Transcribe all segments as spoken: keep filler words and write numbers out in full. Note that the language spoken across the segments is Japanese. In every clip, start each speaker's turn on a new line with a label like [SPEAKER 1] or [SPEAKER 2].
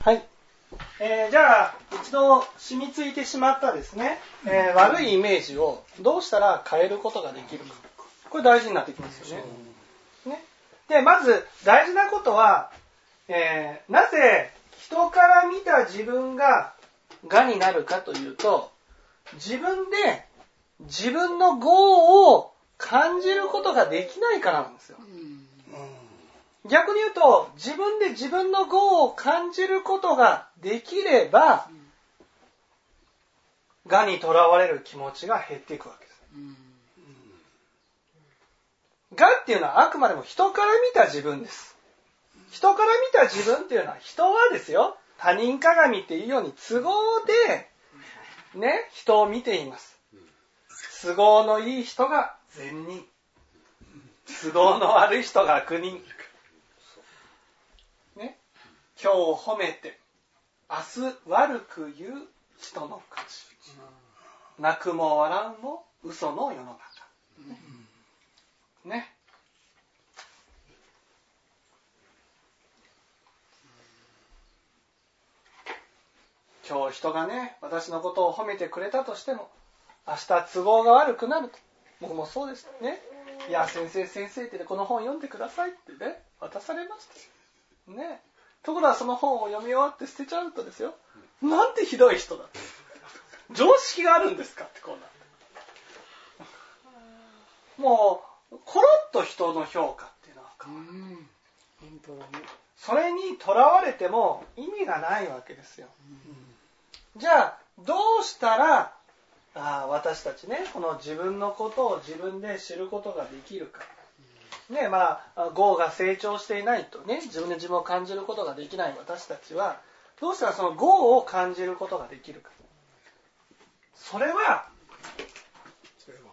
[SPEAKER 1] はい、えー、じゃあ一度染みついてしまったですね、えー、悪いイメージをどうしたら変えることができるか、これ大事になってきますよね。ね、でまず大事なことは、えー、なぜ人から見た自分が我になるかというと、自分で自分の業を感じることができないからなんですよ。逆に言うと、自分で自分の業を感じることができれば、我にとらわれる気持ちが減っていくわけです。我っていうのはあくまでも人から見た自分です。人から見た自分っていうのは、人はですよ、他人鏡っていうように都合でね、人を見ています。都合のいい人が善人、都合の悪い人が悪人。ね、今日褒めて明日悪く言う人の口。泣くも笑うも嘘の世の中。ね。今日人がね、私のことを褒めてくれたとしても、明日都合が悪くなると。僕もそうですね。いや、先生先生ってこの本読んでくださいってね、渡されました。ね。ところがその本を読み終わって捨てちゃうとですよ。なんてひどい人だ。常識があるんですかってこうなって。もう、コロッと人の評価っていうのは変わる。うん本当だね。それにとらわれても意味がないわけですよ。うん、じゃあ、どうしたら、あ私たちね、この自分のことを自分で知ることができるか。ね、まあ、業が成長していないとね、自分で自分を感じることができない私たちは、どうしたらその業を感じることができるか。それは、それは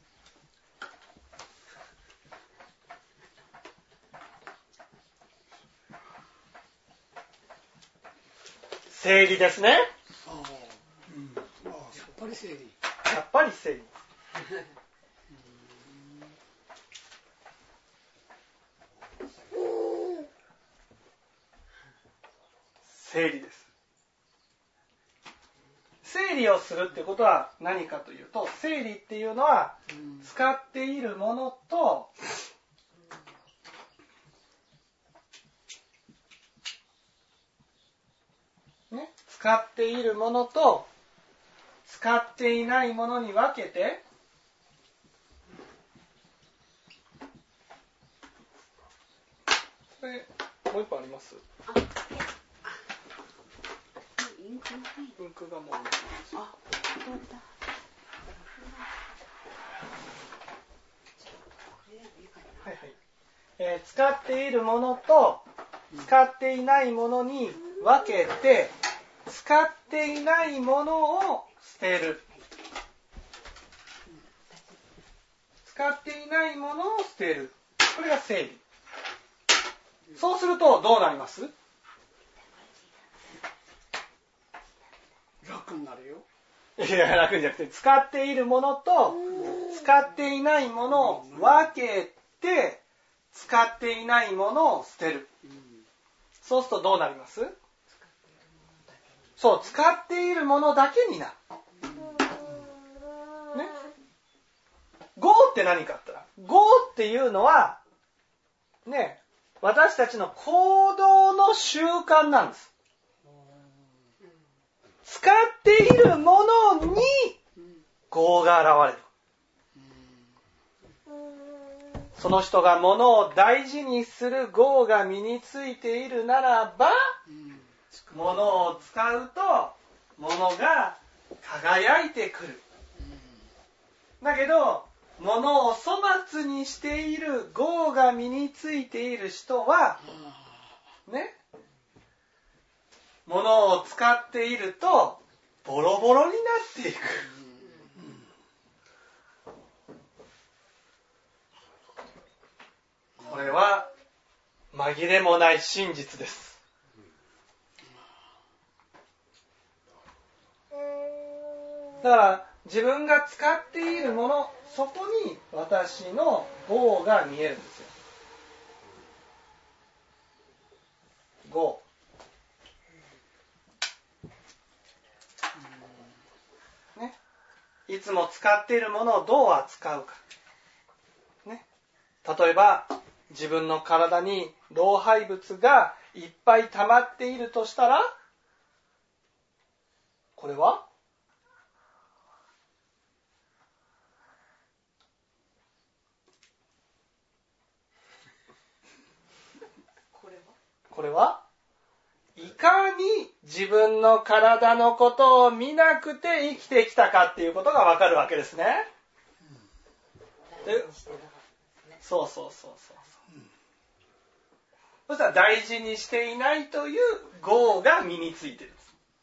[SPEAKER 1] 整理ですね。あ、うん、あ、やっぱり整理。やっぱり整理。整理です。整理をするってことは何かというと、整理っていうのは使っているものとね、使っているものと使っていないものに分けて、これもう一本あります？インクインクがもうあ、そうだ。はいはい。えー、使っているものと使っていないものに分けて、使っていないものを捨てる。使っていないものを捨てる。これが整理。そうするとどうなります？楽になるよ。いや、楽じゃなくて、使っているものと使っていないものを分けて、使っていないものを捨てる。そうするとどうなります？そう、使っているものだけになる。ね。業って何かって言ったら、業っていうのは、ね、私たちの行動の習慣なんです。使っているものに業が現れる。その人が物を大事にする業が身についているならば、物を使うと物が輝いてくる。だけど、物を粗末にしている業が身についている人は、ね、物を使っているとボロボロになっていく。これは紛れもない真実です。だから自分が使っているもの、そこに私の業が見えるんですよ。業。 いつも使っているものをどう扱うか。ね。例えば、自分の体に老廃物がいっぱい溜まっているとしたら、これはこれはこれはいかに自分の体のことを見なくて生きてきたかっていうことがわかるわけですね。でそうそうそうそう。そしたら大事にしていないという業が身についている。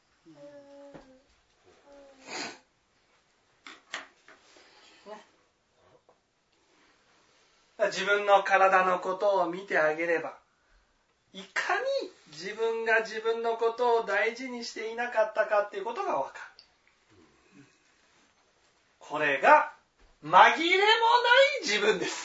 [SPEAKER 1] 自分の体のことを見てあげれば、いかに自分が自分のことを大事にしていなかったかっていうことがわかる。これが紛れもない自分です。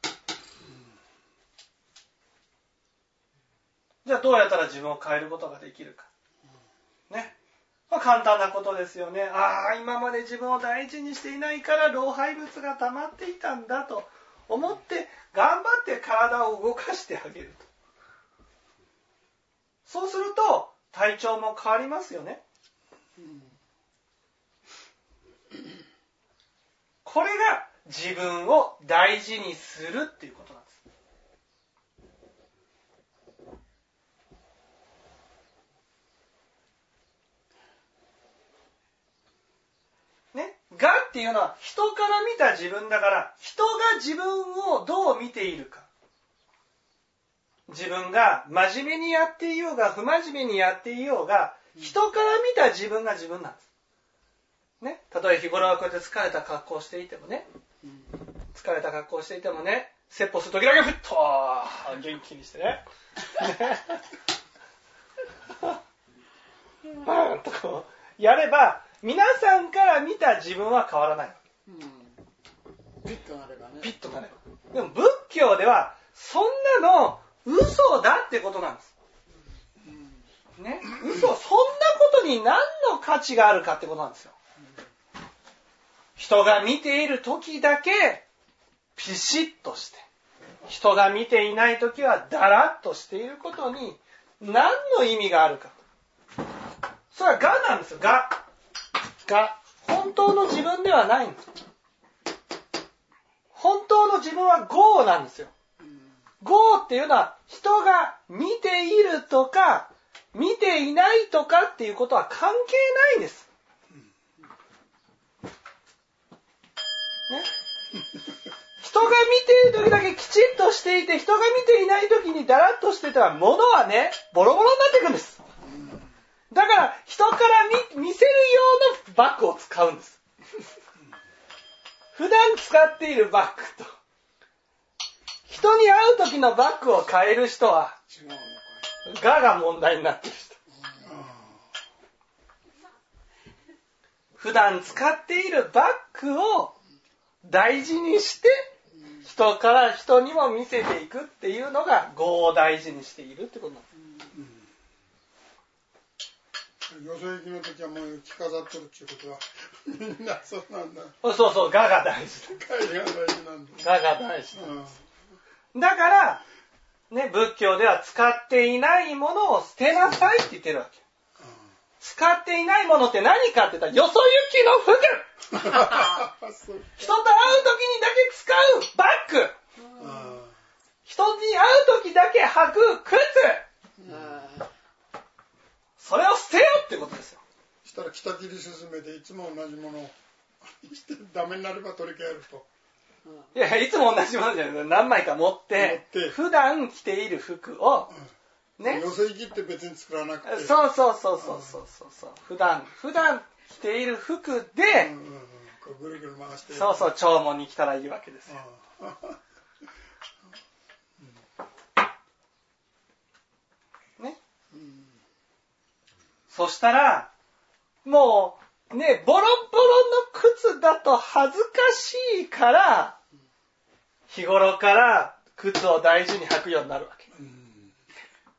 [SPEAKER 1] じゃあどうやったら自分を変えることができるか。ね。まあ、簡単なことですよね。ああ、今まで自分を大事にしていないから老廃物が溜まっていたんだと思って頑張って体を動かしてあげると。そうすると体調も変わりますよね。これが自分を大事にするっていうことなんです。ね、がっていうのは人から見た自分だから、人が自分をどう見ているか。自分が真面目にやっていようが不真面目にやっていようが、人から見た自分が自分なんです。ね、たとえ日頃はこうやって疲れた格好をしていてもね、疲れた格好をしていてもね、説法するときだけふっと元気にしてね。パーンとこうやれば、皆さんから見た自分は変わらない。
[SPEAKER 2] うん、ピッとなればね。
[SPEAKER 1] ピッとなれば。でも仏教ではそんなの嘘だってことなんです。うん、ね、嘘、そんなことに何の価値があるかってことなんですよ。人が見ている時だけピシッとして、人が見ていない時はダラッとしていることに何の意味があるか。それは我なんですよ。我。が本当の自分ではないんです。本当の自分は業なんですよ。業っていうのは人が見ているとか見ていないとかっていうことは関係ないんです。ね、人が見ている時だけきちっとしていて、人が見ていない時にダラッとしてたら物はねボロボロになっていくんです。だから人から 見, 見せるようなバッグを使うんです。普段使っているバッグと人に会う時のバッグを変える人は我が問題になっている人。普段使っているバッグを大事にして人から人にも見せていくっていうのが業を大事にしているってことなんです。
[SPEAKER 2] よそ行きの時はもう着飾ってるっていうことはみんなそうなんだ。
[SPEAKER 1] そうそう、我が大事。
[SPEAKER 2] 我が大事なんだ。
[SPEAKER 1] 我が大事なんです。うん、だから、ね、仏教では使っていないものを捨てなさいって言ってるわけ。うん、使っていないものって何かって言ったら、よそ行きの服人と会う時にだけ使うバッグ、うん、人に会う時だけ履く靴、うん、それを捨てよってことですよ。
[SPEAKER 2] したら北切り進めていつも同じものをしてダメになれば取り替えると。
[SPEAKER 1] いやいつも同じものじゃない、何枚か持って普段着ている服を、
[SPEAKER 2] うん、ね。よそ行きって別に作らなくて。
[SPEAKER 1] そうそうそうそうそうそう。普段普段着ている服で、
[SPEAKER 2] うんうんうん、こうぐるぐる回して。
[SPEAKER 1] そうそう、弔問に来たらいいわけですよ。ね。うん、そしたらもうね、ボロボロの靴だと恥ずかしいから日頃から靴を大事に履くようになるわけ。うん、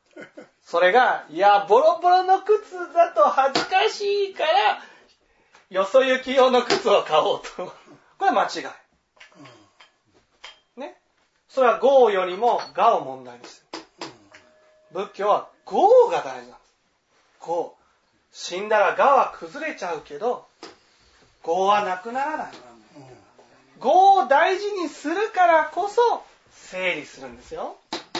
[SPEAKER 1] それがいやボロボロの靴だと恥ずかしいからよそ行き用の靴を買おうと。これは間違い。ね。それは業よりも我を問題にしてる。仏教は業が大事なんです。業。死んだら我は崩れちゃうけど、業はなくならない。業を大事にするからこそ整理するんですよ。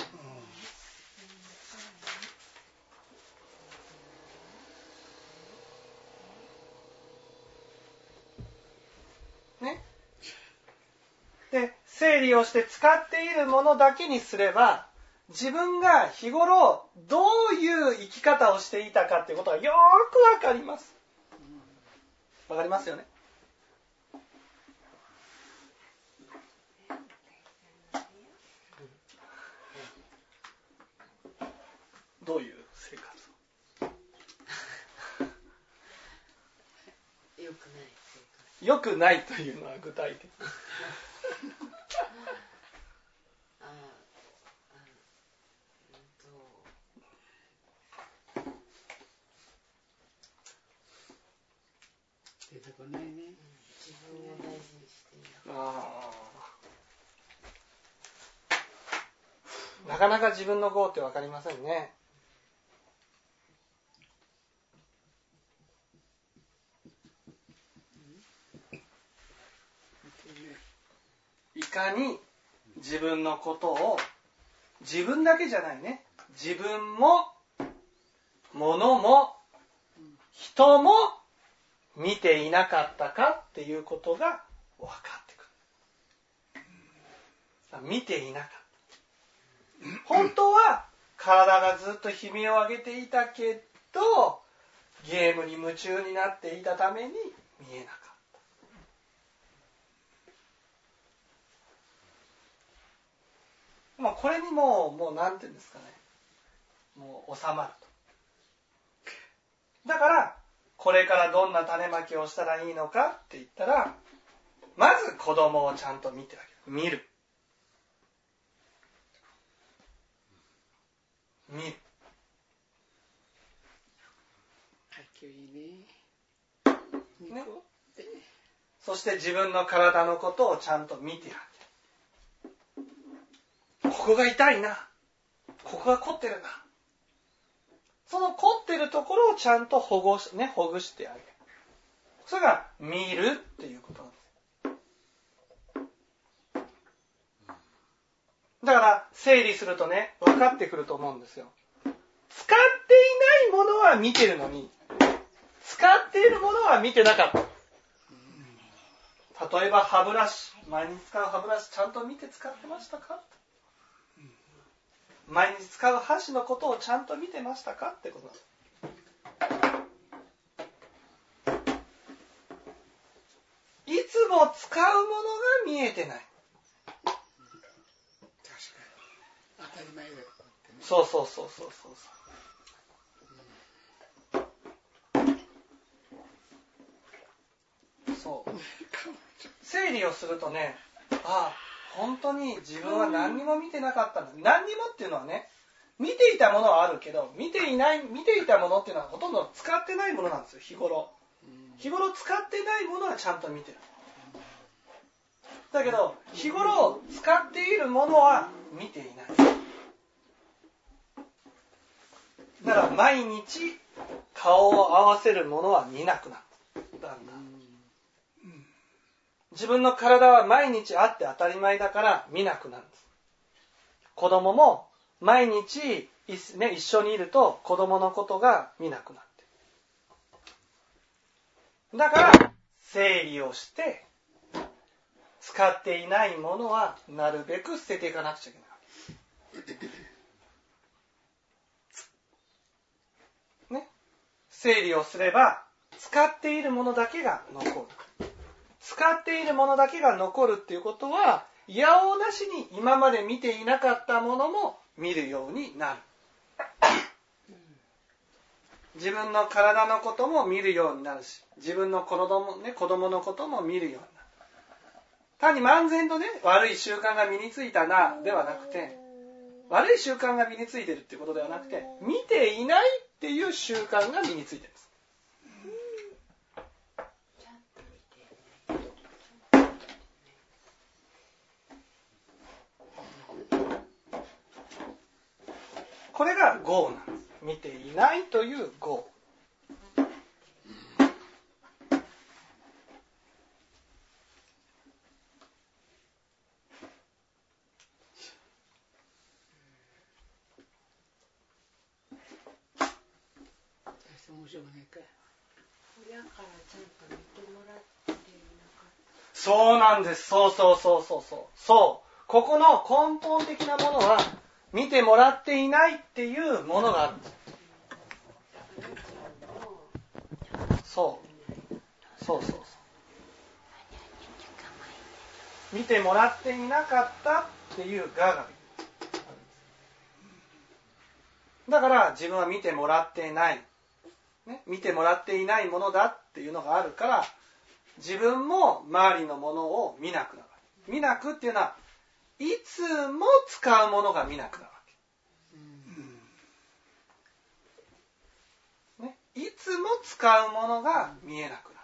[SPEAKER 1] ね。で、整理をして使っているものだけにすれば、自分が日頃どういう生き方をしていたかっていうことがよーくわかります。わかりますよね。どういう生活を
[SPEAKER 3] 良くない生活。
[SPEAKER 1] 良くないというのは具体的。
[SPEAKER 3] ああ、うんと。
[SPEAKER 2] 出てこないね。
[SPEAKER 3] 自分を大事にしている。
[SPEAKER 1] ああ。なかなか自分の業って分かりませんね。いかに自分のことを、自分だけじゃないね、自分も物も人も見ていなかったかっていうことが分かってくる。見ていなかった。本当は体がずっと悲鳴を上げていたけど、ゲームに夢中になっていたために見えなかった。もうこれにもう、もうなんていうんですかね、もう収まると。だからこれからどんな種まきをしたらいいのかって言ったら、まず子供をちゃんと見てあげる。見る。見る。
[SPEAKER 2] はっきりね。
[SPEAKER 1] ね。そして自分の体のことをちゃんと見てあげる。ここが痛いな。ここが凝ってるな。その凝ってるところをちゃんと保護し、ね、ほぐしてあげる。それが見るっていうことなんです。だから整理するとね、分かってくると思うんですよ。使っていないものは見てるのに、使っているものは見てなかった。例えば歯ブラシ、毎日使う歯ブラシちゃんと見て使ってましたか？毎日使う箸のことをちゃんと見てましたかってことなんです。いつも使うものが見えてない。
[SPEAKER 2] 確かに。当たり前だよ、ね。
[SPEAKER 1] そうそうそうそうそう。そう。整理をするとね、ああ、本当に自分は何にも見てなかったんだ。何にもっていうのはね、見ていたものはあるけど、見ていない、見ていたものっていうのはほとんど使ってないものなんですよ、日頃。日頃使ってないものはちゃんと見てる。だけど、日頃使っているものは見ていない。だから毎日顔を合わせるものは見なくなった。だんだん。自分の体は毎日あって当たり前だから見なくなるんです。子供も毎日、ね、一緒にいると子供のことが見なくなってる。だから整理をして使っていないものはなるべく捨てていかなくちゃいけない。ね、整理をすれば使っているものだけが残る。使っているものだけが残るっていうことは、いやおうなしに今まで見ていなかったものも見るようになる。自分の体のことも見るようになるし、自分の子供、ね、子供のことも見るようになる。単に漫然とね、悪い習慣が身についたな、ではなくて、悪い習慣が身についてるっていうことではなくて、見ていないっていう習慣が身についてるんです。
[SPEAKER 3] ちゃん
[SPEAKER 1] これが業なんです。見ていないという業。
[SPEAKER 4] 面白くないかい。
[SPEAKER 3] 親からちゃんと見てもらっていなかった。
[SPEAKER 1] そうなんです。そうそうそうそうそう。そう。ここの根本的なものは見てもらっていないっていうものがあるんです。そうそうそうそう。見てもらっていなかったっていう我があるんです。だから自分は見てもらっていない、ね、見てもらっていないものだっていうのがあるから、自分も周りのものを見なくなる。見なくっていうのはいつも使うものが見なくなるわけ、ね、いつも使うものが見えなくなる。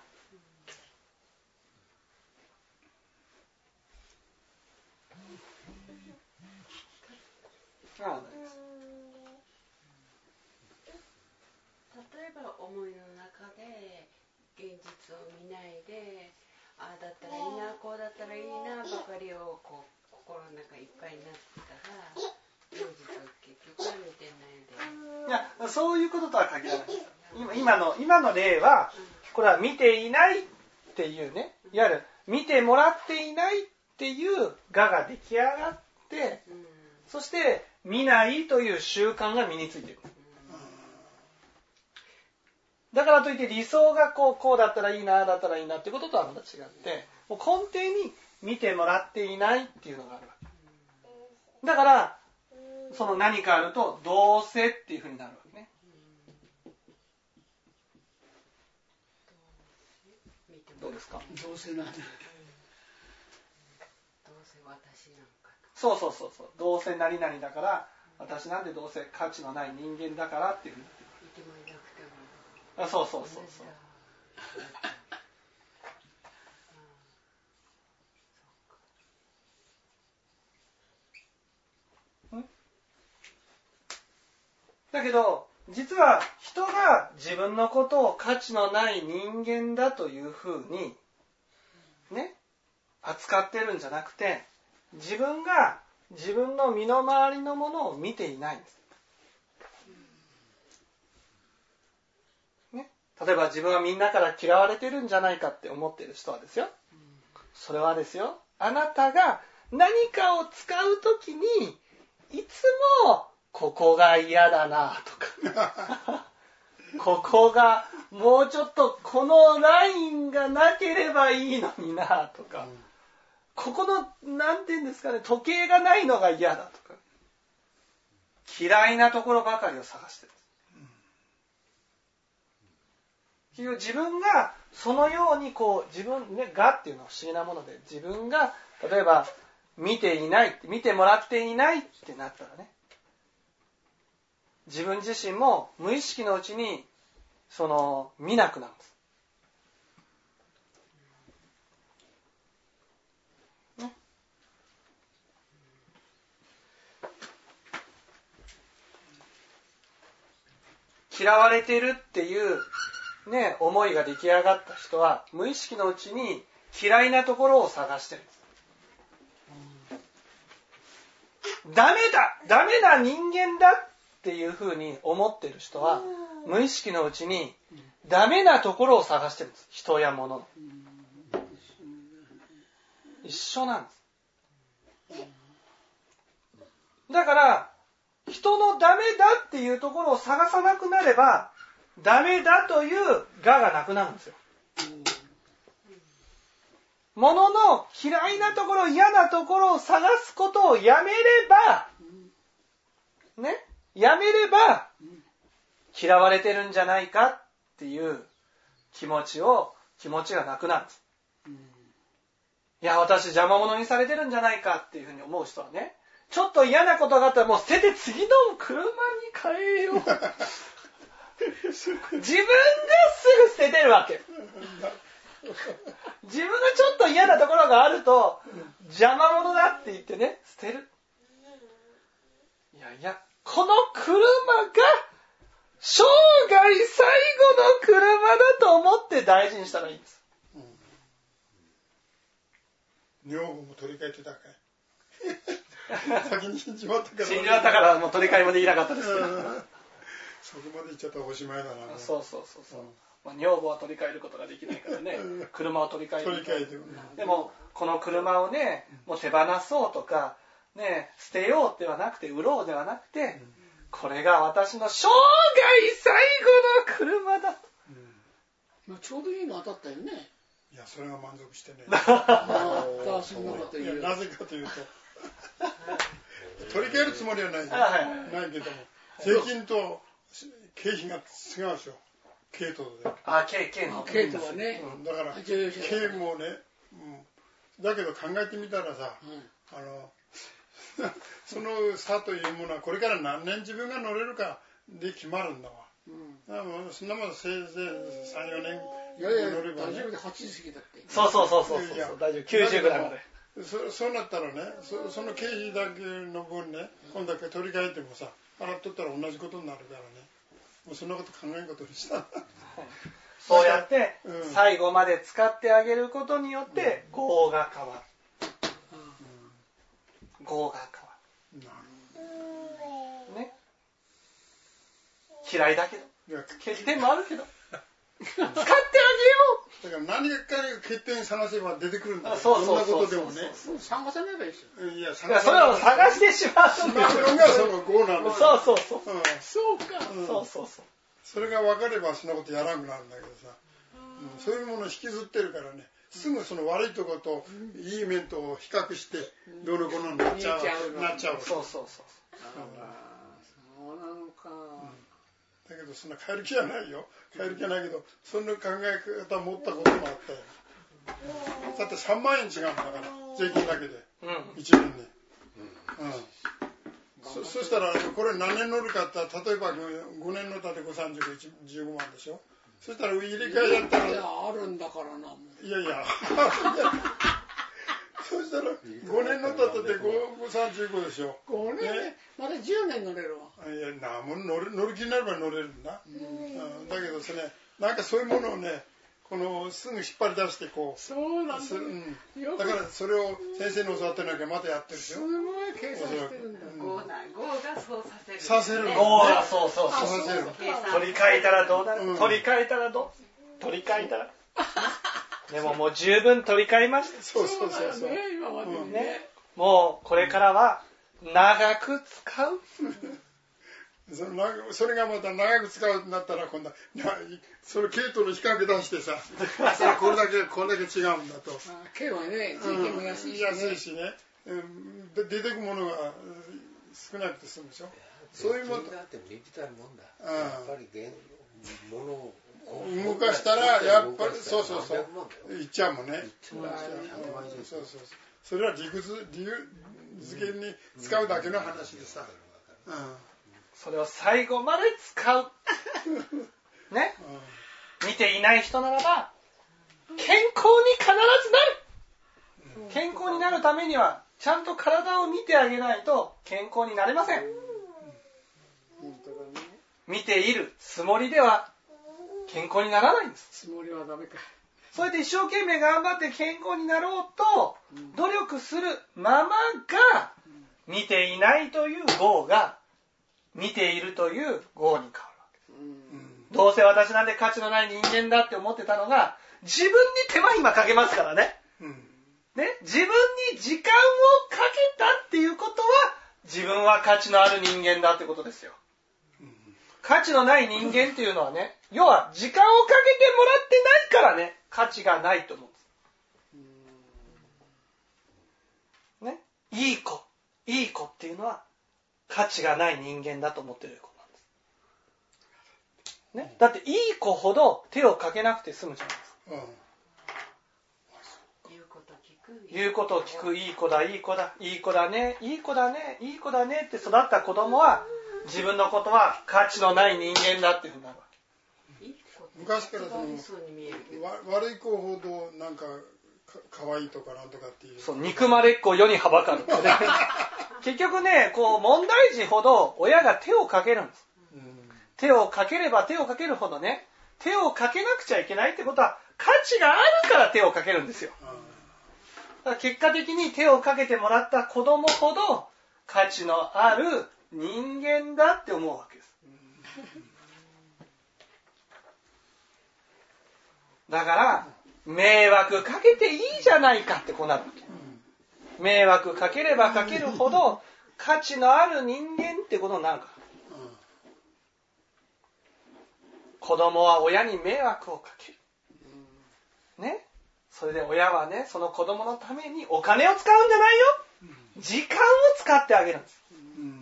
[SPEAKER 1] ああ
[SPEAKER 3] 例えば思いの中で現実を見ないで、ああだったらいいな、こうだったらいいなばかりをこう心の中いっぱいになってたら、現実を結局は見てないで。
[SPEAKER 1] いや、そういうこととは限らない。今、今の今の例は、これは見ていないっていうね、いわゆる見てもらっていないっていう我が出来上がって、うん、そして見ないという習慣が身についている。だからといって理想がこう、こうだったらいいな、だったらいいなっていうこととはまた違って、もう根底に見てもらっていないっていうのがあるわけ。だから、その何かあると、どうせっていうふうになるわけね。どうですか？
[SPEAKER 4] どうせなんだ。どう
[SPEAKER 3] せ私なんか。
[SPEAKER 1] そうそうそうそう。どうせ何々だから、私なんでどうせ価値のない人間だからっていうふうになってる。
[SPEAKER 3] 見てもいなくても。
[SPEAKER 1] あ、そうそうそうそう。だけど実は人が自分のことを価値のない人間だというふうにね扱ってるんじゃなくて、自分が自分の身の回りのものを見ていないんです、ね、例えば自分はみんなから嫌われてるんじゃないかって思っている人はですよ、それはですよ、あなたが何かを使うときにいつもここが嫌だなとかここがもうちょっとこのラインがなければいいのになとか、ここのなんていうんですかね、時計がないのが嫌だとか、嫌いなところばかりを探してる。結局自分がそのようにこう自分ね、がっていうのは不思議なもので、自分が例えば見ていない見てもらっていないってなったらね、自分自身も無意識のうちにその見なくなるんです、ね、嫌われてるっていうね思いが出来上がった人は無意識のうちに嫌いなところを探してるんです。ダメだダメな人間だっていうふうに思ってる人は無意識のうちにダメなところを探してるんです。人や物の一緒なんです。だから人のダメだっていうところを探さなくなればダメだという我がなくなるんですよ。物の嫌いなところ、嫌なところを探すことをやめればね、やめれば嫌われてるんじゃないかっていう気持ちを気持ちがなくなるんです。いや、私邪魔者にされてるんじゃないかっていうふうに思う人はね、ちょっと嫌なことがあったらもう捨てて次の車に変えよう自分ですぐ捨ててるわけ。自分がちょっと嫌なところがあると邪魔者だって言ってね捨てる。いやいや、 この車が生涯最後の車だと思って大事にしたらいいんです。
[SPEAKER 2] 女房も取り替えてたかい先に死んじまったから、
[SPEAKER 1] 死んじまったからもう取り替えもできなかったですけど
[SPEAKER 2] そこまで行っちゃったらおしまいだな。
[SPEAKER 1] そうそうそうそう、まあ、女房は取り替えることができないからね車を取り替える
[SPEAKER 2] 取り替えてる。
[SPEAKER 1] でもこの車をねもう手放そうとかね捨てようではなくて売ろうではなくて、これが私の生涯最後の車だ、
[SPEAKER 4] うんまあ、ちょうどいいの当たったよね。
[SPEAKER 2] いやそれが満足してね
[SPEAKER 4] ああそんなこと言う。
[SPEAKER 2] いやなぜかというと取り替えるつもりはないよ、
[SPEAKER 1] はい、
[SPEAKER 2] ないけども税金と経費が違うでしょ。軽トで
[SPEAKER 1] あ軽軽の
[SPEAKER 4] 軽トはね、
[SPEAKER 2] うん、だから軽もね、うん、だけど考えてみたらさ、うん、あのその差というものはこれから何年自分が乗れるかで決まるんだわ、うん、だからそんなものせいぜいさん、よねん乗れば、ね、
[SPEAKER 4] 大丈夫ではちじゅう過ぎだって。
[SPEAKER 1] そうそうそうそうそう大丈夫きゅうじゅうぐらいまで
[SPEAKER 2] そ, そうなったらね そ, その経費だけの分ね今度だけ取り替えてもさ払っとったら同じことになるからねもうそんなこと考えんことにした、はい、
[SPEAKER 1] そうやって最後まで使ってあげることによって業が変わる、うん、業が変わる、ね、嫌いだけど欠点もあるけど使ってあげよ
[SPEAKER 2] うだから何か欠点探せば出てくるんだよ。
[SPEAKER 1] そうそうそう
[SPEAKER 2] そんなことでもね
[SPEAKER 4] 探さないばいいですよ。
[SPEAKER 2] いや
[SPEAKER 1] それを探してしまう
[SPEAKER 2] のがその業なんですよ。
[SPEAKER 1] そうそうそう、
[SPEAKER 4] うん、そうか、
[SPEAKER 1] うん、そうそうそう
[SPEAKER 2] それが分かればそんなことやらなくなるんだけどさ、うん、そういうものを引きずってるからねすぐその悪いところといい面と比較してどうのこうのになっちゃうなっちゃう
[SPEAKER 1] そうそうそう
[SPEAKER 4] そうなのか、うん
[SPEAKER 2] だけどそんな変える気はないよ変える気はないけどそんな考え方を持ったこともあったよだってさんまんえん違うんだから税金だけで、うん、いちねんに、うんうん、そ, そしたらこれ何年乗るかって例えばごねん乗ったってさんじゅうご、じゅうごまんでしょそしたら入れ替えやったら
[SPEAKER 4] いやあるんだからなもう
[SPEAKER 2] いやいやそしたらごねん乗ったってさんじゅうごでしょ
[SPEAKER 4] ごねん、ね、まだじゅうねん乗れるわ
[SPEAKER 2] いやなも乗る乗る気になれば乗れるんだ、うん、だけどそれなんかそういうものをねこのすぐ引っ張り出してこう
[SPEAKER 4] そうなんだ、
[SPEAKER 2] うん、だからそれを先生に教わってなきゃまたやってるでしょ
[SPEAKER 4] すごい計算してるんだ
[SPEAKER 3] 業がそうさせる
[SPEAKER 2] させる
[SPEAKER 1] 業がそうそう
[SPEAKER 2] させる
[SPEAKER 1] 取り替えたらどうなる、うん、取り替えたらどう取り替えたらでももう十分取り替えました
[SPEAKER 2] そうそうそうそう、
[SPEAKER 4] ね今までね、
[SPEAKER 1] うんね、もうこれからは長く使う
[SPEAKER 2] そのそれがまた長く使うになったら今度はその系統の比較出してさこれだけこれだけ違うんだと
[SPEAKER 4] 系はね税金も安いしね、
[SPEAKER 2] うん、安いしね、うん、で出てくものが少なくて済むでしょそういうもの
[SPEAKER 5] だってビビたるもんだ、うん、やっぱり物を
[SPEAKER 2] 動かしたらやっぱりそうそうそういっちゃうもんねそうそうそうそれは理屈理由付けに使うだけの話でさ、うん、
[SPEAKER 1] それを最後まで使うね、うん、見ていない人ならば健康に必ずなる、うん、健康になるためにはちゃんと体を見てあげないと健康になれません、うん、見ているつもりでは健康にならないんです。
[SPEAKER 4] つもりはダメか。
[SPEAKER 1] そうやって一生懸命頑張って健康になろうと努力するままが見ていないという業が見ているという業に変わるわけです、うん、どうせ私なんて価値のない人間だって思ってたのが自分に手間暇かけますからね、うん、ね自分に時間をかけたっていうことは自分は価値のある人間だってことですよ。価値のない人間っていうのはね、要は時間をかけてもらってないからね、価値がないと思うんです。ね、いい子、いい子っていうのは価値がない人間だと思ってる子なんです。ね、だっていい子ほど手をかけなくて済むじゃないですか。うん、言うこと聞く、言うことを聞く、いい子だ、いい子だ、いい子だね、いい子だね、いい子だねって育った子供は。自分のことは価値のない人間だっていうふうになるわけ。
[SPEAKER 2] 昔からその悪い子ほどなんかか可愛いとかなんとかっていう。
[SPEAKER 1] そう憎まれっ子世にはばかる。 結局ね、こう問題児ほど親が手をかけるんです。手をかければ手をかけるほどね、手をかけなくちゃいけないってことは価値があるから手をかけるんですよ。だから結果的に手をかけてもらった子供ほど価値のある人間だって思うわけです。だから迷惑かけていいじゃないかってこうなるわけ。迷惑かければかけるほど価値のある人間ってことになるから。子供は親に迷惑をかける。ね。それで親はね、その子供のためにお金を使うんじゃないよ。時間を使ってあげるんです。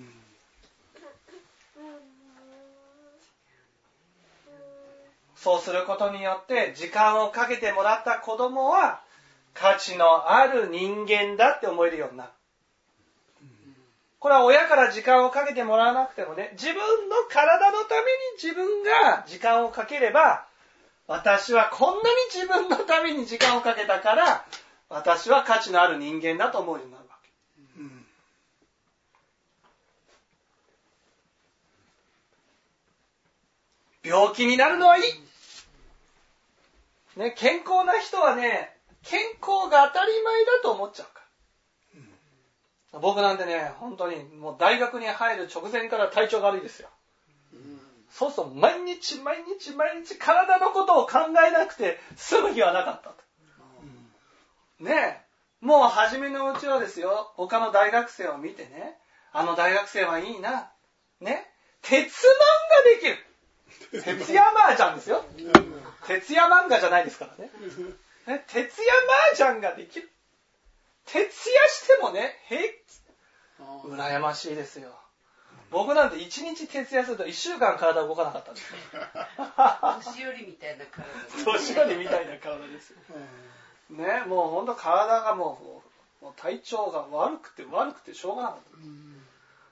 [SPEAKER 1] そうすることによって時間をかけてもらった子供は価値のある人間だって思えるようになる。これは親から時間をかけてもらわなくてもね、自分の体のために自分が時間をかければ、私はこんなに自分のために時間をかけたから、私は価値のある人間だと思うようになるわけ。うん、病気になるのはいい。ね、健康な人はね、健康が当たり前だと思っちゃうから。僕なんてね、本当にもう大学に入る直前から体調が悪いですよ。うん、そうすると毎日毎日毎日体のことを考えなくて済む日はなかったと。うん、ねえ、もう初めのうちはですよ、他の大学生を見てね、あの大学生はいいな。ね、鉄漫画できる。徹夜麻雀ですよ。徹夜漫画じゃないですからね。ね、徹夜麻雀ができる。徹夜してもね、平気。羨ましいですよ。僕なんて一日徹夜すると一週間体動かなかったんですよ。
[SPEAKER 3] 年寄りみたいな体です、
[SPEAKER 1] ね。年寄りみたいな体ですよ。ね、もう本当体がもう、もう体調が悪くて悪くてしょうがなかった。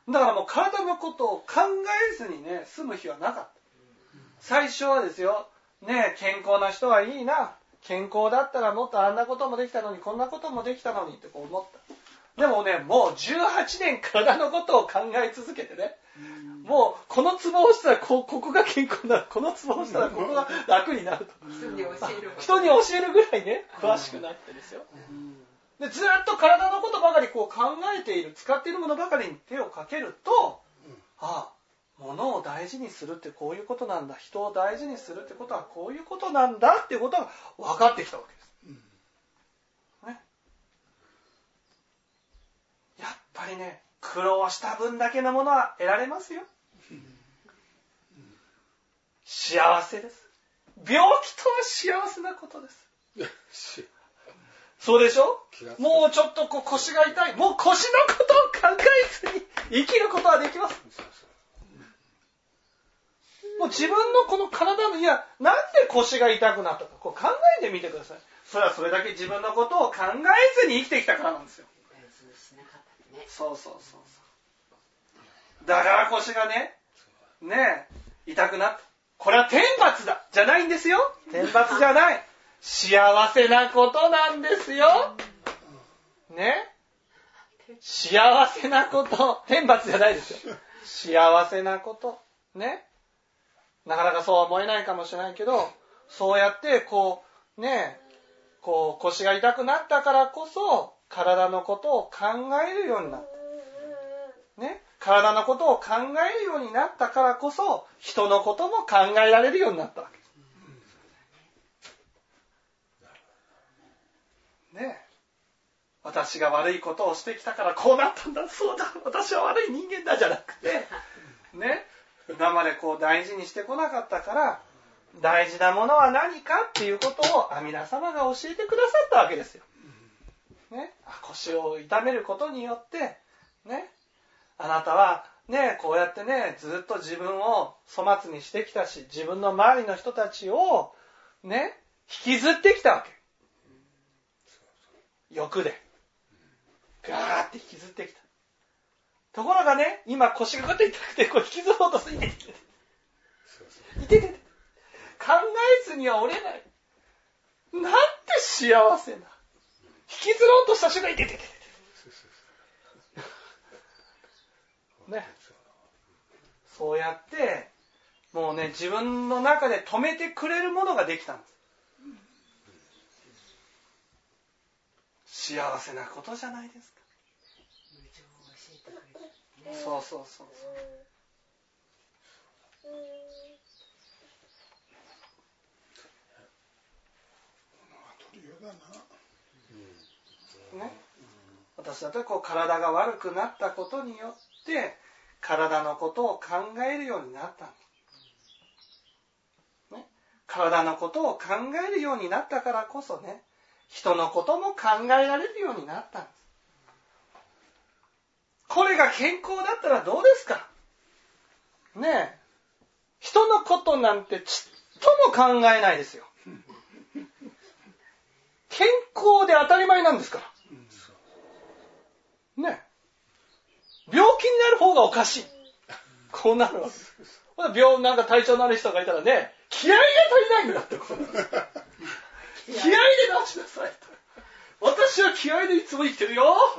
[SPEAKER 1] だからもう体のことを考えずにね、済む日はなかった。最初はですよ、ね、健康な人はいいな。健康だったらもっとあんなこともできたのにこんなこともできたのにってこう思った。でもね、もうじゅうはちねん体のことを考え続けてね、もうこのツボをしたら こ, ここが健康になる、このツボをしたらここが楽になると
[SPEAKER 3] 人に教える
[SPEAKER 1] 人に教えるぐらいね、詳しくなってですよ。でずっと体のことばかりこう考えている、使っているものばかりに手をかけると、ああ、物を大事にするってこういうことなんだ、人を大事にするってことはこういうことなんだっていうことが分かってきたわけです、ね、やっぱりね、苦労した分だけのものは得られますよ。幸せです。病気とは幸せなことですそうでしょ。もうちょっとこう腰が痛い、もう腰のことを考えずに生きることはできます。もう自分のこの体の、いや、なんで腰が痛くなったか、こう考えてみてください。それはそれだけ自分のことを考えずに生きてきたからなんですよ。そうそうそうそう。だから腰がね、ねえ、痛くなった。これは天罰だじゃないんですよ。天罰じゃない。幸せなことなんですよ。ね。幸せなこと。天罰じゃないですよ。幸せなこと。ね。なかなかそうは思えないかもしれないけど、そうやってこうね、こう腰が痛くなったからこそ体のことを考えるようになった。ね、体のことを考えるようになったからこそ人のことも考えられるようになったわけです。ね、私が悪いことをしてきたからこうなったんだ、そうだ、私は悪い人間だじゃなくて、ね。今までこう大事にしてこなかったから、大事なものは何かっていうことを阿弥陀様が教えてくださったわけですよ。ね、腰を痛めることによって、ね、あなたはね、こうやってね、ずっと自分を粗末にしてきたし、自分の周りの人たちをね、引きずってきたわけ。欲で。ガーって引きずってきた。ところがね、今腰がぐっと痛くてこう引きずろうとする。いててて。いててて。考えずには折れない。なんて幸せな。引きずろうとした瞬間、いてててて。 ね、そうやってもうね自分の中で止めてくれるものができたんです。幸せなことじゃないですか。そうそうそうそう。ね、私だってこう体が悪くなったことによって体のことを考えるようになったんです、ね、体のことを考えるようになったからこそね、人のことも考えられるようになったんです。これが健康だったらどうですかねえ、人のことなんてちっとも考えないですよ。健康で当たり前なんですからね。え、病気になる方がおかしい、こうなるわけ。病なんか体調のある人がいたらね、気合が足りないんだってこう気合で治しなさいと。私は気合でいつも生きてるよ。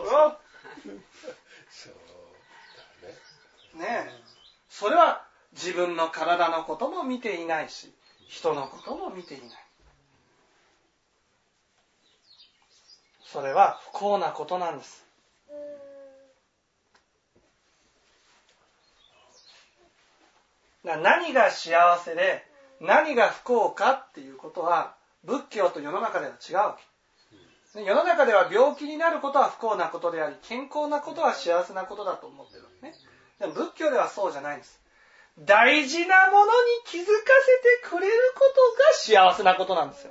[SPEAKER 1] ねえ、それは自分の体のことも見ていないし、人のことも見ていない。それは不幸なことなんです。何が幸せで何が不幸かっていうことは仏教と世の中では違うわけ。世の中では病気になることは不幸なことであり、健康なことは幸せなことだと思ってるわけね。でも仏教ではそうじゃないんです。大事なものに気づかせてくれることが幸せなことなんですよ。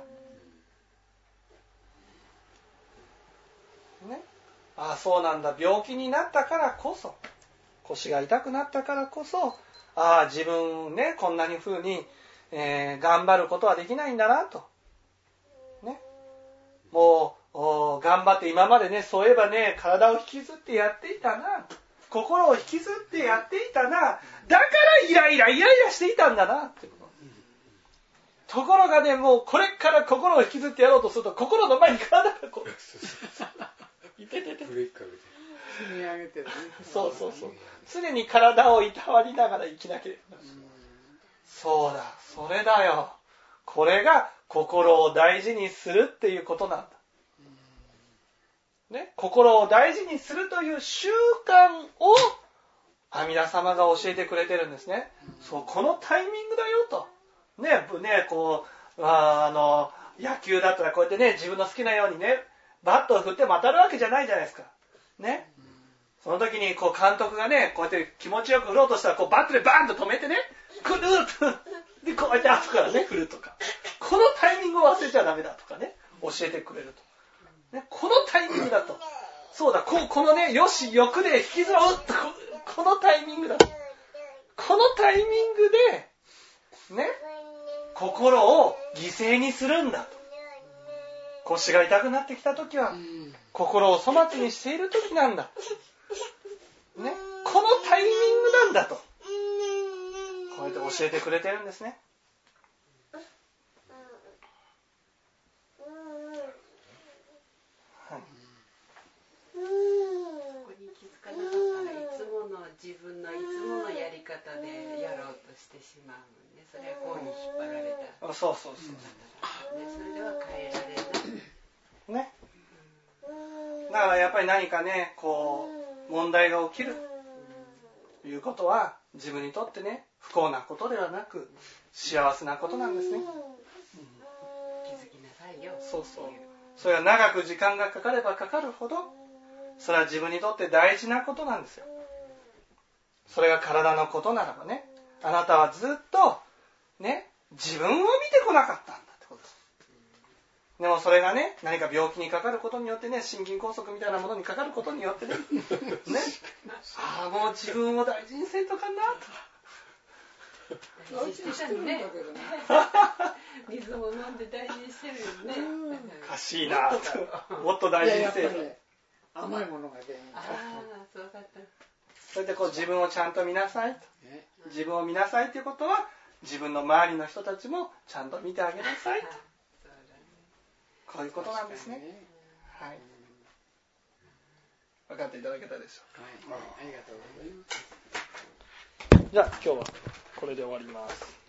[SPEAKER 1] ね、ああそうなんだ、病気になったからこそ、腰が痛くなったからこそ、ああ自分ねこんなに風に、えー、頑張ることはできないんだなと、ね、もう頑張って今までねそういえばね体を引きずってやっていたな、心を引きずってやっていたな、だからイライライライラしていたんだなってこと。ところがね、もうこれから心を引きずってやろうとすると心の前に体がこういててて
[SPEAKER 4] 積み上げてるね。
[SPEAKER 1] そうそうそう、常に体をいたわりながら生きなければ。そうだ、それだよ、これが心を大事にするっていうことなんだ、ね、心を大事にするという習慣を阿弥陀様が教えてくれてるんですね。そう、このタイミングだよとね、ね、こうあの野球だったらこうやってね自分の好きなようにねバットを振っても当たるわけじゃないじゃないですかね。その時にこう監督がねこうやって気持ちよく振ろうとしたらこうバットでバーンと止めてね、くるっとでこうやって後からね振るとか、このタイミングを忘れちゃダメだとかね教えてくれると、ね、このタイミングだと、そうだ、こうこのねよし欲で引きずろうと、このタイミングだと、このタイミングでね心を犠牲にするんだと。腰が痛くなってきた時は心を粗末にしている時なんだ、ね、このタイミングなんだとこうやって教えてくれてるんですね。はい、
[SPEAKER 3] ここに気づかなかったらいつもの自分のいつものやり方でやろうとしてしまうのね。それはこうに引っ張られた。
[SPEAKER 1] そうそうそう、
[SPEAKER 3] ね、それでは変えられない
[SPEAKER 1] ね。だからやっぱり何かねこう問題が起きるということは自分にとってね不幸なことではなく幸せなことなんですね。
[SPEAKER 3] 気づきなさいよ。
[SPEAKER 1] そうそう。それは長く時間がかかればかかるほどそれは自分にとって大事なことなんですよ。それが体のことならばね、あなたはずっとね自分を見てこなかったんだってことです。でもそれがね何か病気にかかることによってね、心筋梗塞みたいなものにかかることによってねね、ああもう自分を大事にせんとかなと。
[SPEAKER 3] 大事にしてるね。水も飲んで大事にしてるよね。
[SPEAKER 1] おかしいなと。もっと大事にせよと。
[SPEAKER 4] 甘いものが原因。
[SPEAKER 3] ああ、そうだった。
[SPEAKER 1] それでこう自分をちゃんと見なさいと。自分を見なさいということは自分の周りの人たちもちゃんと見てあげなさいと。こういうことなんですね。はい。分かっていただけたでしょうか。
[SPEAKER 4] はい、ありがとうございます。
[SPEAKER 1] じゃあ今日はこれで終わります。